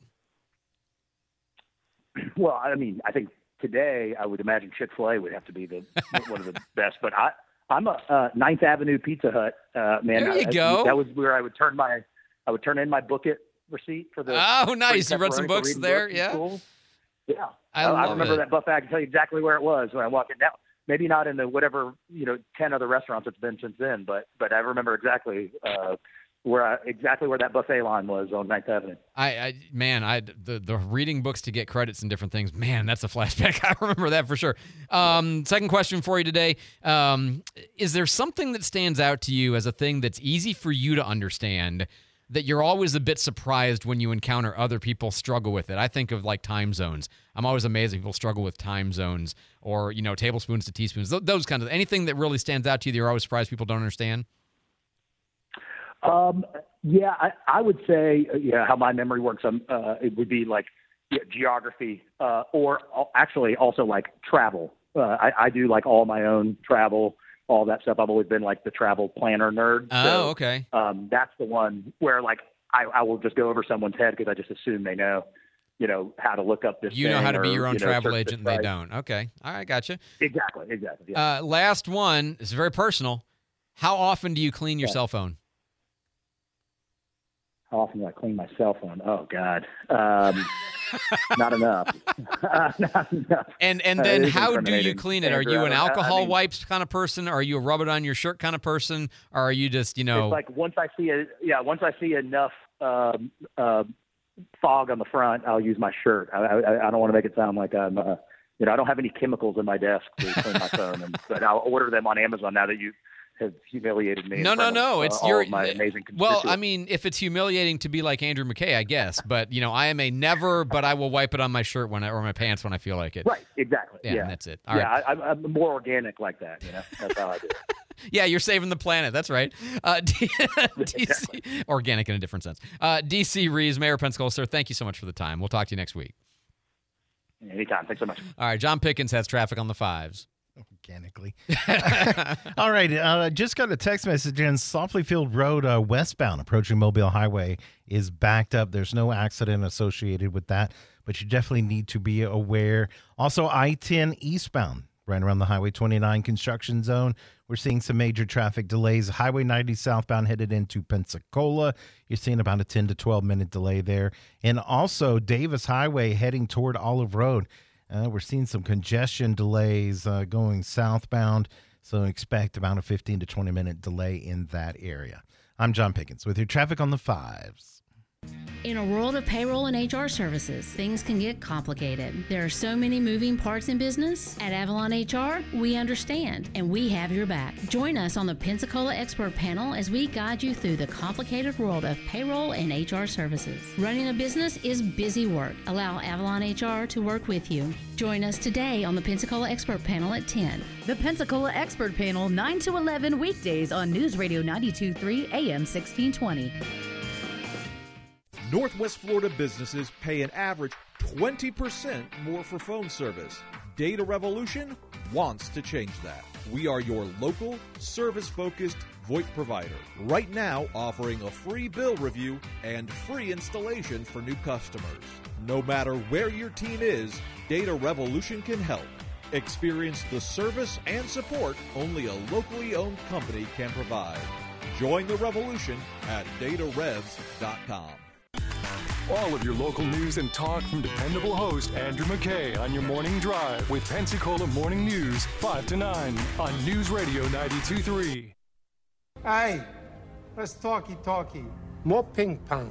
Speaker 2: Well, I mean, I think today I would imagine Chick-fil-A would have to be the one of the best. But I, I'm a uh, Ninth Avenue Pizza Hut uh, man.
Speaker 4: There you
Speaker 2: I,
Speaker 4: go.
Speaker 2: That was where I would turn my, I would turn in my book it receipt for the.
Speaker 4: Oh, nice! You read some books there,
Speaker 2: books
Speaker 4: yeah.
Speaker 2: School. Yeah,
Speaker 4: I,
Speaker 2: I,
Speaker 4: love
Speaker 2: I remember
Speaker 4: it.
Speaker 2: that buffet. I can tell you exactly where it was when I walked in. Now, maybe not in the whatever you know ten other restaurants it's been since then, but but I remember exactly. Uh, Where I, exactly where that buffet line was on Ninth Avenue.
Speaker 4: I, I man, I the the reading books to get credits and different things. Man, that's a flashback. I remember that for sure. Um, second question for you today: um, is there something that stands out to you as a thing that's easy for you to understand, that you're always a bit surprised when you encounter other people struggle with it? I think of like time zones. I'm always amazed when people struggle with time zones, or you know, tablespoons to teaspoons. Th- those kinds of anything that really stands out to you that you're always surprised people don't understand.
Speaker 2: Um, yeah, I, I would say, uh, yeah, how my memory works, um, uh, it would be like yeah, geography, uh, or uh, actually also like travel. Uh, I, I do like all my own travel, all that stuff. I've always been like the travel planner nerd.
Speaker 4: Oh,
Speaker 2: so,
Speaker 4: okay.
Speaker 2: Um, that's the one where like I, I will just go over someone's head because I just assume they know, you know, how to look up this.
Speaker 4: You know
Speaker 2: thing
Speaker 4: how to be
Speaker 2: or,
Speaker 4: your own
Speaker 2: you know,
Speaker 4: travel
Speaker 2: search
Speaker 4: agent, and
Speaker 2: this
Speaker 4: they
Speaker 2: site.
Speaker 4: don't. Okay, all right, gotcha.
Speaker 2: Exactly, exactly. Yeah.
Speaker 4: Uh, last one is very personal. How often do you clean your
Speaker 2: Yeah.
Speaker 4: cell phone?
Speaker 2: How often do I clean my cell phone? Oh God, um, not enough. not enough.
Speaker 4: And and
Speaker 2: Uh,
Speaker 4: then
Speaker 2: it is
Speaker 4: how do you
Speaker 2: incriminating,
Speaker 4: clean it? Are
Speaker 2: Andrew.
Speaker 4: you an
Speaker 2: I- I
Speaker 4: alcohol
Speaker 2: mean,
Speaker 4: wipes kind of person? Are you a rub it on your shirt kind of person? Or are you just, you know?
Speaker 2: It's like once I see a yeah, once I see enough um, uh, fog on the front, I'll use my shirt. I, I, I don't want to make it sound like I'm, uh, you know, I don't have any chemicals in my desk to clean my phone, and, but I'll order them on Amazon now that you have humiliated me. in
Speaker 4: No, no,
Speaker 2: front
Speaker 4: no.
Speaker 2: Of,
Speaker 4: It's
Speaker 2: uh, all
Speaker 4: your
Speaker 2: of my amazing.
Speaker 4: Well, I
Speaker 2: constituents.
Speaker 4: mean, if it's humiliating to be like Andrew McKay, I guess. But you know, I am a never, but I will wipe it on my shirt when I, or my pants when I feel like it.
Speaker 2: Right, exactly.
Speaker 4: Yeah,
Speaker 2: Yeah,
Speaker 4: and that's it. All
Speaker 2: yeah,
Speaker 4: right.
Speaker 2: I, I'm, I'm more organic like that. You know, that's how I do it.
Speaker 4: Yeah, you're saving the planet. That's right. Uh, D- DC, organic in a different sense. Uh, D C Reeves, Mayor of Pensacola, sir, thank you so much for the time. We'll talk to you next week.
Speaker 2: Anytime. Thanks so much.
Speaker 4: All right, John Pickens has traffic on the fives.
Speaker 5: Organically. All right. Uh, just got a text message in. Softly Field Road uh, westbound approaching Mobile Highway is backed up. There's no accident associated with that, but you definitely need to be aware. Also, I ten eastbound, right around the Highway twenty-nine construction zone. We're seeing some major traffic delays. Highway ninety southbound headed into Pensacola. You're seeing about a ten to twelve minute delay there. And also Davis Highway heading toward Olive Road. Uh, we're seeing some congestion delays uh, going southbound, so expect about a fifteen to twenty minute delay in that area. I'm John Pickens with your traffic on the fives.
Speaker 9: In a world of payroll and H R services, things can get complicated. There are so many moving parts in business. At Avalon H R, we understand, and we have your back. Join us on the Pensacola Expert Panel as we guide you through the complicated world of payroll and H R services. Running a business is busy work. Allow Avalon H R to work with you. Join us today on the Pensacola Expert Panel at ten.
Speaker 21: The Pensacola Expert Panel, nine to eleven weekdays on News Radio ninety-two point three A M sixteen twenty.
Speaker 3: Northwest Florida businesses pay an average twenty percent more for phone service. Data Revolution wants to change that. We are your local, service-focused VoIP provider. Right now, offering a free bill review and free installation for new customers. No matter where your team is, Data Revolution can help. Experience the service and support only a locally owned company can provide. Join the revolution at data revs dot com.
Speaker 6: All of your local news and talk from dependable host Andrew McKay on your morning drive with Pensacola Morning News, five to nine on News Radio ninety-two point three.
Speaker 7: Hey, let's talky talky. More ping pong.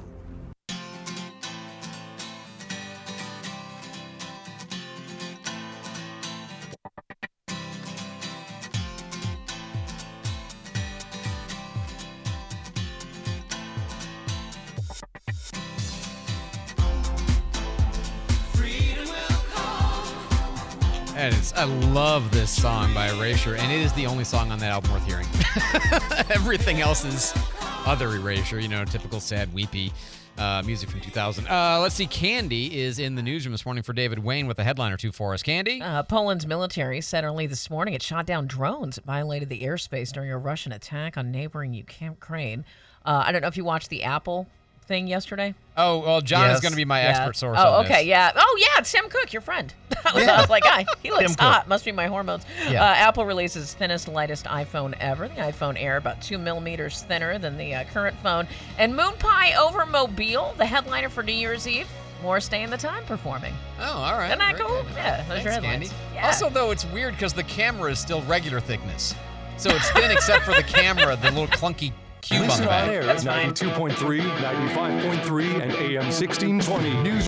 Speaker 4: And it's, I love this song by Erasure, and it is the only song on that album worth hearing. Everything else is other Erasure, you know, typical sad, weepy uh, music from two thousand. Uh, let's see, Candy is in the newsroom this morning for David Wayne with a headline or two for us. Candy?
Speaker 11: Uh, Poland's military said early this morning it shot down drones that violated the airspace during a Russian attack on neighboring Ukraine. Uh, I don't know if you watched the Apple thing yesterday.
Speaker 4: Oh, well, John
Speaker 11: Yes.
Speaker 4: is going to be my
Speaker 11: Yeah.
Speaker 4: expert source
Speaker 11: Oh,
Speaker 4: on
Speaker 11: okay,
Speaker 4: this.
Speaker 11: yeah. Oh, yeah, it's Tim Cook, your friend. I was, I was like, "Guy, he looks
Speaker 4: Tim
Speaker 11: hot.
Speaker 4: Cook.
Speaker 11: Must be my hormones."
Speaker 4: Yeah.
Speaker 11: Uh, Apple releases thinnest, lightest iPhone ever. The iPhone Air, about two millimeters thinner than the uh, current phone. And Moon Pie over Mobile, the headliner for New Year's Eve. More Stay in the Time performing.
Speaker 4: Oh, all right.
Speaker 11: Isn't that
Speaker 4: Very
Speaker 11: cool?
Speaker 4: good.
Speaker 11: Yeah, those are
Speaker 4: Thanks,
Speaker 11: your headlines.
Speaker 4: Candy.
Speaker 11: Yeah.
Speaker 4: Also, though, it's weird because the camera is still regular thickness. So it's thin except for the camera, the little clunky cube on
Speaker 6: Listen
Speaker 4: the
Speaker 6: on
Speaker 4: back.
Speaker 6: air at ninety-two point three, ninety-five point three, and A M sixteen twenty. News